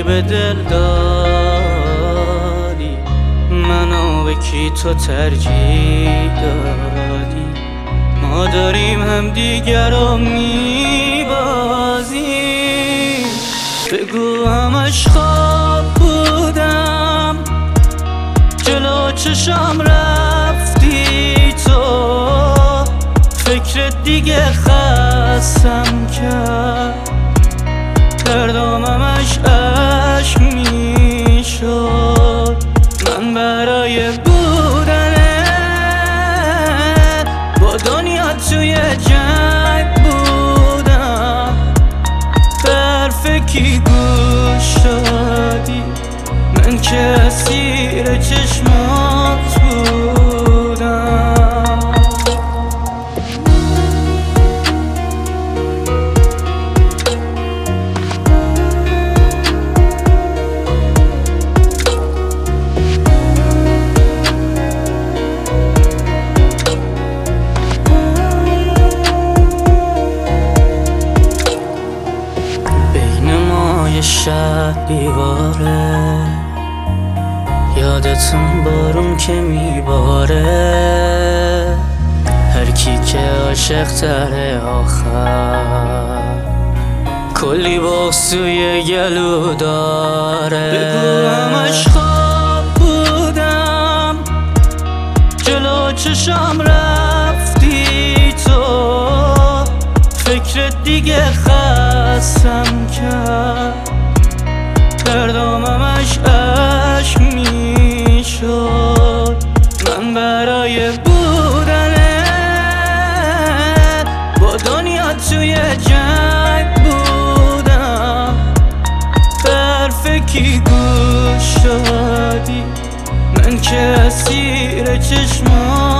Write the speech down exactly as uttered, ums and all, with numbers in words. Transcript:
به دل دادی، منو به کی تو ترجیح دادی؟ ما داریم هم دیگر رو میبازیم. بگو همش خواب بودم، جلو چشم رفتی تو، فکرت دیگه خستم کرد، دردام همش عشق میشد. من برای بودنت با دنیا توی جنگ بودم، به حرف کی گوش دادی؟ من که اسیر چشمات بودم. شهر دیواره، یادتون بارون که میباره، هر کی که عاشق تره آخر کلی بغض توی گلو داره. بگو همش خواب بودم، جلو چشم رفتی تو، فکرت دیگه خستم کرد، دردام همش عشق میشد. من برای بودنت با دنیا توی جنگ بودم، به حرف کی گوش دادی؟ من که اسیر چشمات